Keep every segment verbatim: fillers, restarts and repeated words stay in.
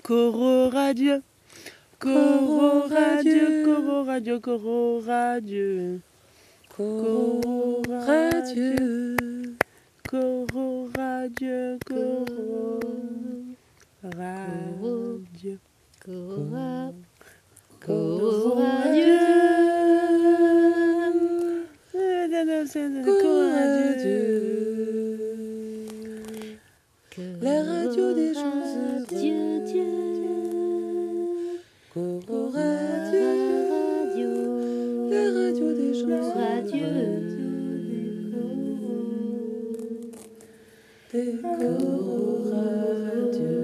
Coro Radio. Coro Radio, Coro Radio, Coro Radio. Coro Radio. Coro Radio, Coro Radio. Coro Coro Radio. Coro Radio. La radio des choses. Dieu, Dieu. Coro Radio. La radio des choses. Radio. Des Coro Radio.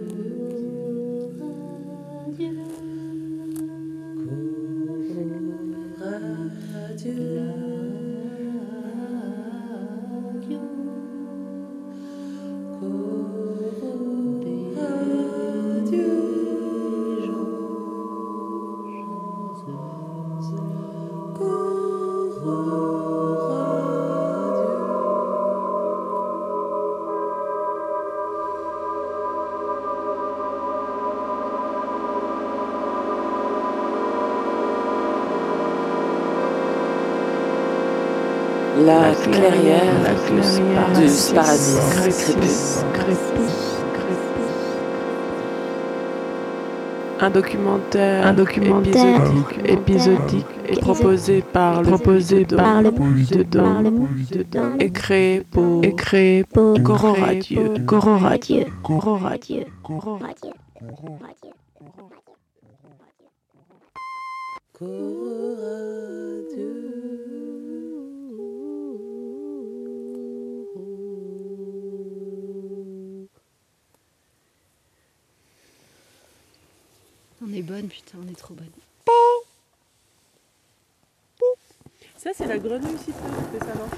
La clairière, la clairière du Sparadis Crépus. Un documentaire, un documentaire épisodique, épisodique est proposé par le proposé de par le dedans, dedans et créé pour et créé pour Coro Radio, Coro Radio, Coro Radio, Coro Radio, Coro Radio. Coro Radio. On est bonne, putain, on est trop bonne. Ça c'est la grenouille ici, c'est ça non?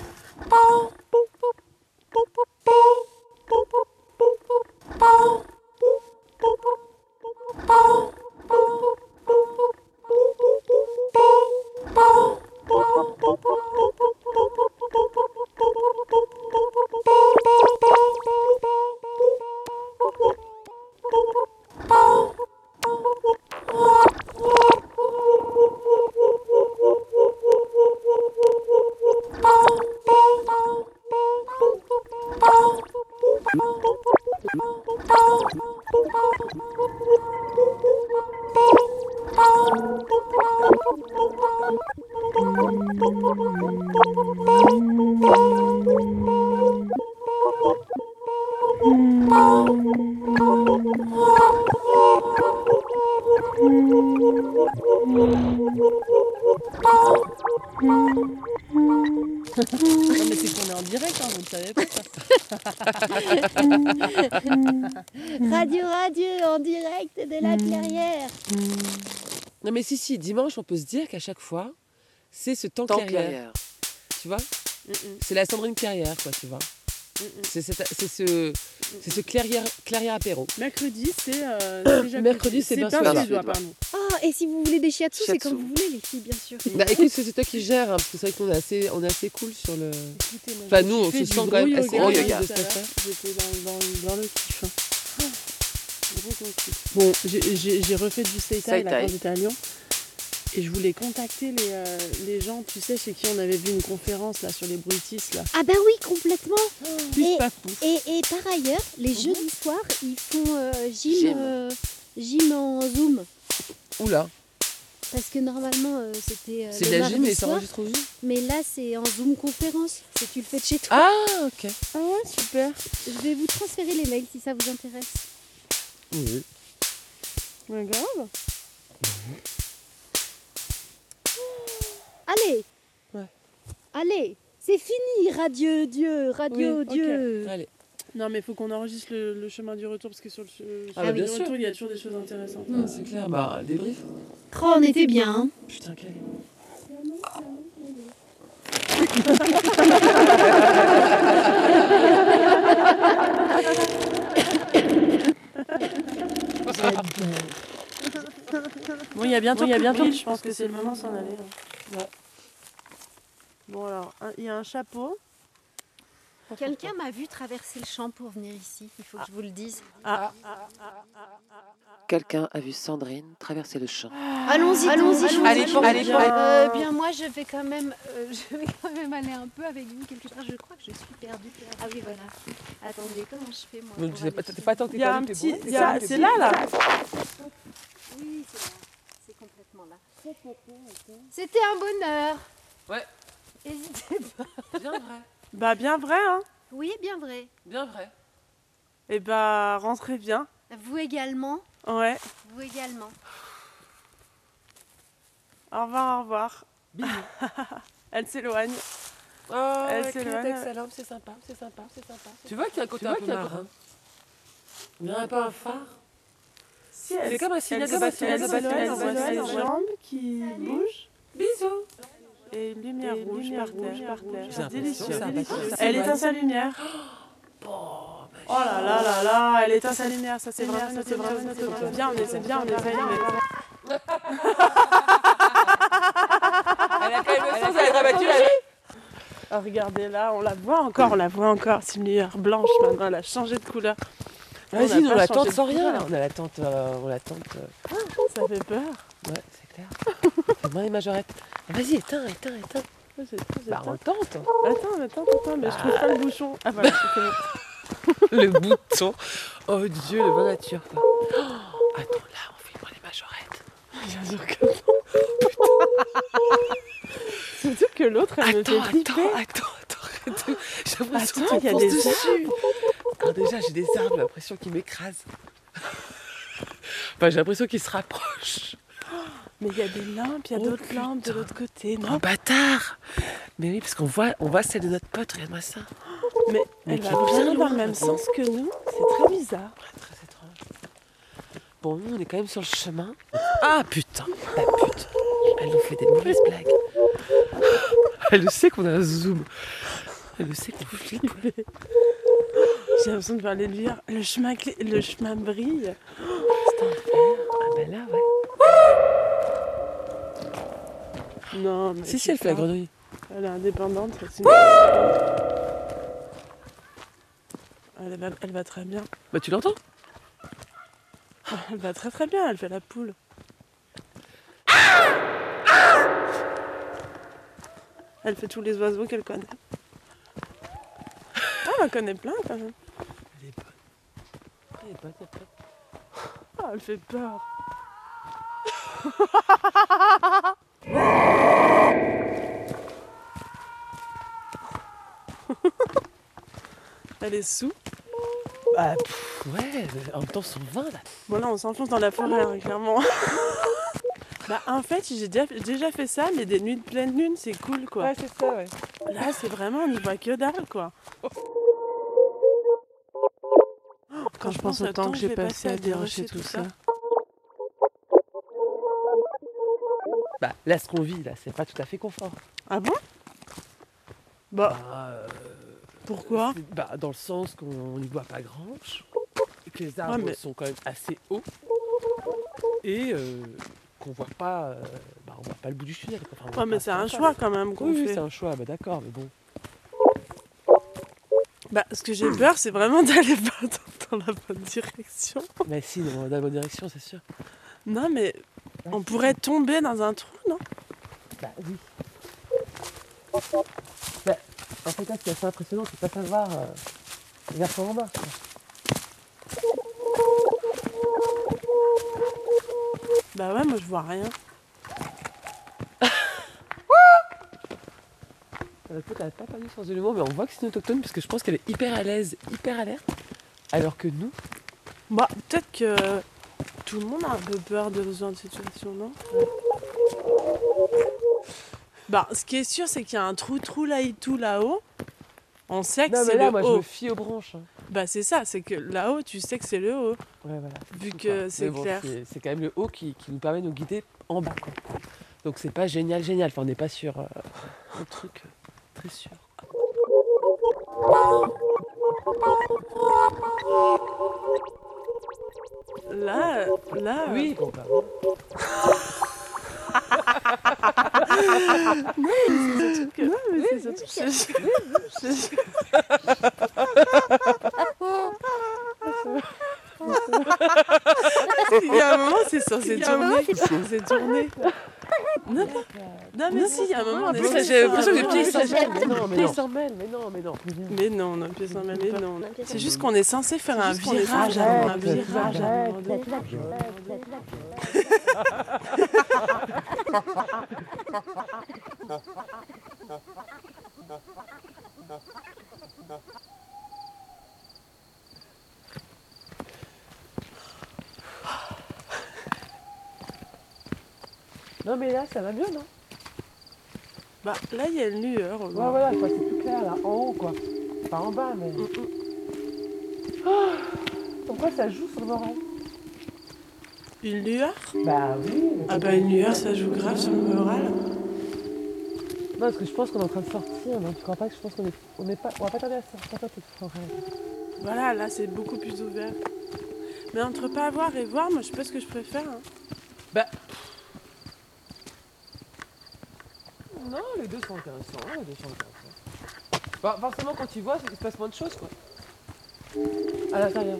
Non mais c'est qu'on est en direct, hein, vous ne savez pas ça. Radio Radio en direct de la clairière. Non mais si, si, dimanche, on peut se dire qu'à chaque fois, c'est ce temps, Temps clairière. clairière. Tu vois, Mm-mm. c'est la Sandrine Clairière, quoi, tu vois. Mm-mm. C'est, c'est, c'est ce, c'est ce clairière, clairière apéro. Mercredi c'est euh, c'est Jacques Mercredi, Lévy. c'est c'est bien pain sûr. suédois, pardon. Oh, et si vous voulez des shiatsu, c'est Shiatsu. quand vous voulez, les filles, bien sûr. Bah écoute, c'est toi qui gères, hein, parce que c'est vrai qu'on est assez, on est assez cool sur le... Écoutez, moi, Enfin, j'ai nous, on fait se du sent quand gros même yoga, assez gros hein, yoga. tout de à se l'heure. faire. J'étais dans, dans, dans le kiff. hein. Gros, gros kiff. Bon, j'ai, j'ai, j'ai refait du Seitai là, Seitai. quand j'étais à Lyon. Et je voulais contacter les, euh, les gens, tu sais, chez qui on avait vu une conférence là sur les bruitistes là. Ah bah oui, complètement. Plus Et- pas pouce. Et, et par ailleurs, les jeudis soirs, ils font euh, gym, Gym. euh, gym en Zoom. Oula, Parce que normalement, euh, c'était euh, c'est le de la mardi gym et ça soir. enregistre au Zoom. Mais là, c'est en Zoom conférence. C'est tu le fais de chez toi. Ah, ok. Ah ouais, super. Je vais vous transférer les mails si ça vous intéresse. Oui. Ouais, grave. Allez. Ouais. Allez. C'est fini, Radio Dieu, Radio Oui, ok. Dieu. Allez. Non, mais il faut qu'on enregistre le, le chemin du retour parce que sur le che- Ah chemin bah, bien du sûr. retour, il y a toujours des choses intéressantes. Ah, c'est clair, bah débrief. Oh, on était bien. hein. Putain, quel... Bon, il y a bientôt, il y a bientôt. Je pense que c'est le moment de s'en aller. hein. Ouais. Bon alors, un- il y a un chapeau. Quelqu'un m'a vu traverser le champ pour venir ici. Il faut que je vous le dise. Ah, ah, ah, ah, ah, ah. quelqu'un a vu Sandrine traverser le champ. Allons-y, allons-y. Allez, allons-y. allez, bien. Euh, bien, moi, je vais quand même, euh, je vais quand même aller un peu avec vous quelque part. Je crois que je suis perdue. Ah oui, voilà. Attendez, comment je fais moi Donc, pour tu sais pas, aller t'es pas tant que Il t'es y a perdu, un t'es petit. bon, il t'es y a- bon, t'es C'est bon. là, là. Oui, c'est là. C'est complètement là. C'était un bonheur. Ouais. N'hésitez pas. Bien vrai. Bah, bien vrai, hein. Oui, bien vrai. Bien vrai. Et bah, rentrez bien. Vous également. Ouais. Vous également. Au revoir, au revoir. Bisous. Elle s'éloigne. Oh, Elle elle s'éloigne. avec sa lampe, c'est sympa, c'est sympa, c'est sympa. Tu vois qu'il y a un côté un peu marin. Il y a un peu un phare. Si, C'est comme un signal elle de baston, s'éloigne, elle elle s'éloigne, s'éloigne, on voit elle ses s'éloigne. jambes qui bougent. Bisous. Et une lumière Et une rouge lumière par rouge terre. par terre. J'ai C'est l'impression délicieux. que c'est un délicieux. bateau, ça Elle s'éloigne. éteint sa lumière. Oh là là là là, elle éteint sa lumière. Ça c'est vraiment notre objectif. C'est bien, on essaie bien, on essaie bien. Elle a quand même le sens d'aller rabattu la Ah, regardez là, on la voit encore, on la voit encore. C'est une lumière blanche maintenant, elle a changé de couleur. Vas-y, On nous a on pas la changé tente de sans rien. couleur. On a la tente, euh, on la tente. euh, Ça fait peur. Ouais, c'est clair. C'est moins les majorettes. Vas-y, éteins, éteins, éteins. Ouais, j'ai- j'ai Bah, peur. on tente. Attends, attends, attends, mais je trouve pas le bouchon. Ah voilà, c'est bon. Le bouton. Oh Dieu, le bon nature. Quoi. Oh, attends, là, on fait moins les majorettes. Bien sûr que non. Surtout que l'autre, elle me Attends, fait attends, flipper. attends, attends, arrête. J'ai l'impression Attends, qu'on il y a fonce des dessus. Alors déjà, j'ai des arbres, j'ai l'impression qu'ils m'écrasent. Enfin, j'ai l'impression qu'ils se rapprochent. Mais il y a des lampes, il y a Oh, d'autres lampes de putain. l'autre côté, Oh non? bâtard. Mais oui, parce qu'on voit, on voit celle de notre pote, regarde-moi ça. Mais Mais elle qui va est bien vraiment dans loin, le même maintenant. sens que nous. C'est très bizarre. Très étrange. Bon, nous, on est quand même sur le chemin. Ah putain, la pute. Elle nous fait des mauvaises blagues. Elle le sait qu'on a un zoom. Elle le sait qu'on flippe. J'ai l'impression de voir les lumières. Le chemin, clé- le chemin brille. C'est un fer. Ah ben là, ouais. Non, mais Si, si, c'est elle fait la pas- grenouille. Elle est indépendante. c'est une- Elle va, elle va très bien. Bah tu l'entends? Elle va très très bien, elle fait la poule. Elle fait tous les oiseaux qu'elle connaît. Ah, elle en connaît plein quand même. Elle est bonne. Elle est bonne, elle est bonne. Ah, elle fait peur. Elle est sous. Bah pff, ouais, en même temps, son vin là. Bon là on s'enfonce dans la forêt hein, clairement. Bah en fait j'ai déjà, déjà fait ça mais des nuits de pleine lune c'est cool quoi. c'est ça, ouais. Là c'est vraiment on n'y voit que dalle quoi. Quand je pense au temps que j'ai passé à dérocher tout ça. Bah là, ce qu'on vit là, c'est pas tout à fait confort. Ah bon? Bah Bah, euh, pourquoi? c'est- Bah dans le sens qu'on n'y voit pas grand, et que les arbres Ouais, mais- sont quand même assez hauts, et euh, qu'on voit pas, euh, bah on voit pas le bout du tunnel. quoi. Enfin, on voit Ouais mais pas c'est ce un qu'on choix passe. quand même qu'on Oui, oui, fait. c'est un choix, bah d'accord, mais bon. Bah ce que j'ai peur c'est vraiment d'aller pas dans, dans la bonne direction. Mais si, on va dans la bonne direction, c'est sûr. Non mais on pourrait tomber dans un trou non? Bah oui. Bah, en fait, là, ce qui est assez impressionnant, c'est de pas savoir euh, vers quoi on va. quoi. Bah ouais moi je vois rien. La pote, elle n'a pas perdu le sens de l'humour, mais on voit que c'est une autochtone parce que je pense qu'elle est hyper à l'aise, hyper alerte. Alors que nous, Bah peut-être que tout le monde a un peu peur de ce genre de situation non? Bah ce qui est sûr c'est qu'il y a un trou trou là et tout là-haut. On sait que non, mais c'est là, le moi, je haut. me fie aux branches. hein. Bah c'est ça, c'est que là-haut tu sais que c'est le haut. Ouais, voilà. Vu Tout, que quoi. c'est Mais bon, clair. C'est c'est quand même le haut qui, qui nous permet de nous guider en bas. Quoi. Donc c'est pas génial, génial. Enfin, on n'est pas sur euh, un truc euh, très sûr. Là, là. Oui, bon, bah, c'est que... Non, mais c'est surtout que je- je- Il y a un moment, c'est censé tourner. C'est censé tourner. Non, non, non, mais si, il y a un moment, on est censé J'ai faire l'impression que un les pieds tour. s'en mêlent. Mais non, mais Pieds non. s'en mêlent, mais non, mais non. Mais non, non, pieds sans mêler, non. C'est juste qu'on est censé faire un qu'on est virage, censé- un Arrête, virage. arrête. Non mais là ça va mieux non? Bah, là, il y a une lueur. au Ouais loin. voilà, quoi, c'est plus clair là, en haut quoi. Pas en bas mais. Mm, mm. Pourquoi ça joue sur l'oreille? Une lueur? Bah oui. mais Ah bah, une lueur, ça joue grave sur le moral. Non parce que je pense qu'on est en train de sortir, donc tu crois pas que je pense qu'on est. On n'est pas. On va pas tarder à sortir toi t'es fort. Voilà, là, c'est beaucoup plus ouvert. Mais entre pas voir et voir, moi, je sais pas ce que je préfère. hein. Bah, Non, les deux sont intéressants, les deux sont intéressants. Bah, forcément quand tu vois, il se passe moins de choses quoi. À l'intérieur.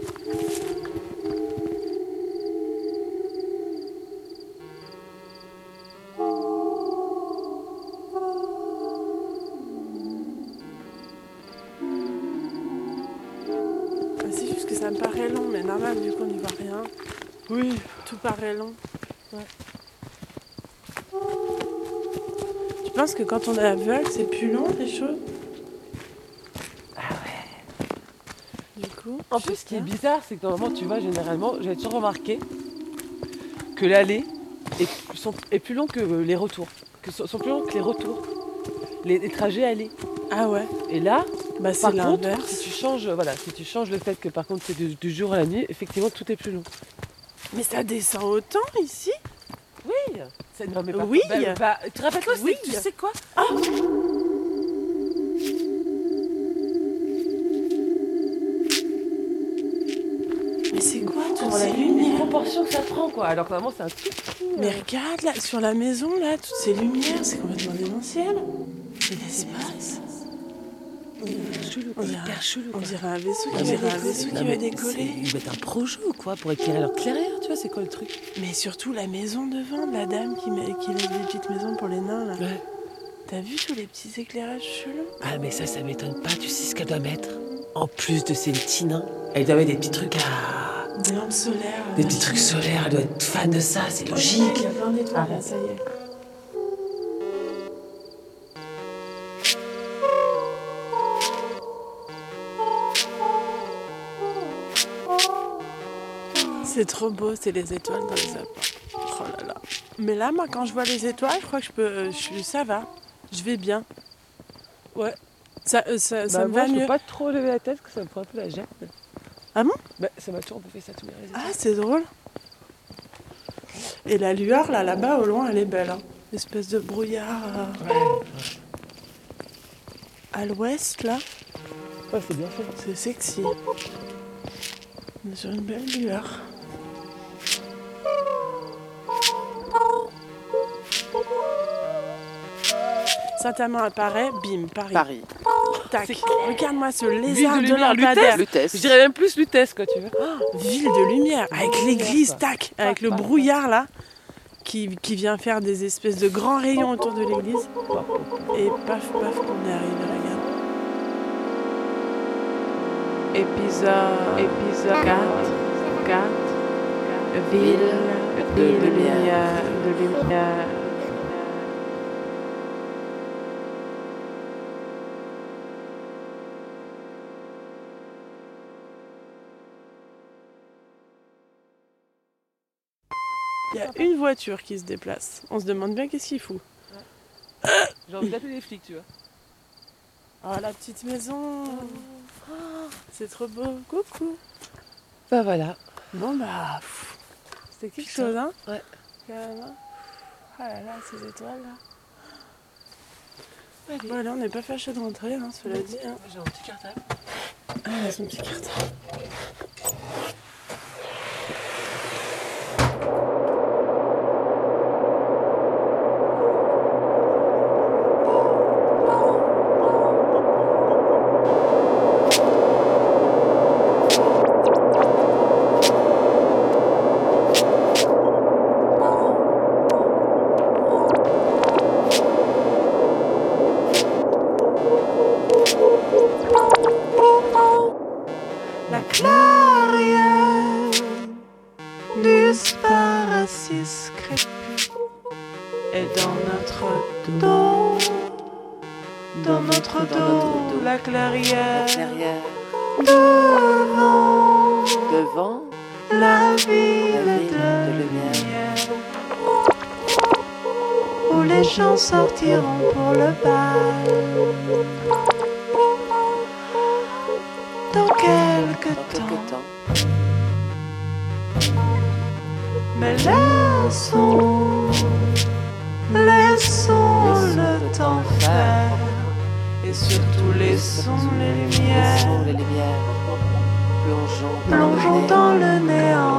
Ah, c'est juste que ça me paraît long, mais normal, vu qu'on n'y voit rien. oui. Tout paraît long. Tu penses que quand on est aveugle, c'est plus long, les choses? Ah ouais. Du coup, En je plus, sais ce qui est pas. bizarre, c'est que normalement, tu vois, généralement, j'avais toujours remarqué que l'aller est, sont- est plus long que les retours. Que sont, sont plus longs que les retours. Les, les trajets aller. Ah ouais, Et là, bah c'est par contre, l'inverse. si tu changes, voilà, si tu changes le fait que par contre c'est du, du jour à la nuit, effectivement tout est plus long. Mais ça descend autant ici? Oui. C'est- non, mais par Oui. contre, bah, bah, tu te rappelles-toi, c'est- Oui. tu sais quoi? Mais c'est quoi toutes Pour la ces nuit, les lumières? proportions que ça prend quoi. Alors que normalement c'est un tout petit. Mais regarde là, sur la maison là, toutes ces lumières, c'est complètement démentiel. C'est l'espace. chelou, On dirait, hyper chelou. on quoi. dirait un vaisseau, Non, on mais- dirait un vaisseau non, qui mais va décoller. c'est- Ils mettent un projet ou quoi pour éclairer leur clairière, tu vois, c'est quoi le truc? Mais surtout la maison devant, de la dame qui, met, qui lève des petites maisons pour les nains là. Ouais. T'as vu tous les petits éclairages chelous? Ah, mais ça, ça m'étonne pas. Tu sais ce qu'elle doit mettre? En plus de ses petits nains, elle doit mettre des petits trucs à. Des lampes solaires. Des petits trucs solaires. Elle doit être fan de ça, c'est logique. Il y a plein d'étoiles là, ça y est. C'est trop beau, c'est les étoiles dans les apparts. Oh là là. Mais là, moi, quand je vois les étoiles, je crois que je peux. Je, suis- ça va. Je vais bien. Ouais. Ça, euh, ça, ça Bah, me moi, va je mieux. peux pas trop lever la tête, parce que ça me prend un peu la gêne. Ah bon? Bah, ça m'a toujours un peu fait ça tous mes résultats. Ah, c'est drôle. Et la lueur, là, là-bas, au loin, elle est belle. Hein. Espèce de brouillard. euh, À l'ouest, là, Ouais, c'est bien fait. c'est sexy. On est sur une belle lueur. Saint-Amand apparaît, bim, Paris. Paris. Tac. C'est clair. Regarde-moi ce Ville lézard de de lumière, lampadaire. Lutèce. Je dirais même plus Lutèce, quoi, tu veux. Ville de lumière, avec de l'église, lumière, quoi. tac, avec le paf, brouillard là, qui, qui vient faire des espèces de grands rayons autour de l'église. Et paf, paf, qu'on est arrivé, regarde. Épisode, épisode quatre, quatre, ville de lumière, de lumière. Il y a une voiture qui se déplace. On se demande bien qu'est-ce qu'il fout. J'ai envie d'appeler les flics, tu vois. Oh, la petite maison. Oh, c'est trop beau. Coucou. Bah voilà. Bon bah, pff, c'était quelque chose, hein. Ouais. Quand même, hein. Ah là là, ces étoiles là. Bon, là, on n'est pas fâché de rentrer, hein, cela dit. Hein. J'ai un petit cartable. Ah, il a son petit cartable. L'Asparacis crépus est dans notre dos, dans notre dos, la clairière, Derrière, devant devant, la ville la ville de de lumière. lumière, où les gens sortiront pour le bal. Dans quelque dans temps, quelque temps. mais laissons, laissons le temps faire, et surtout laissons les Laissons lumières, les lumières, plongeons, plongeons dans le néant.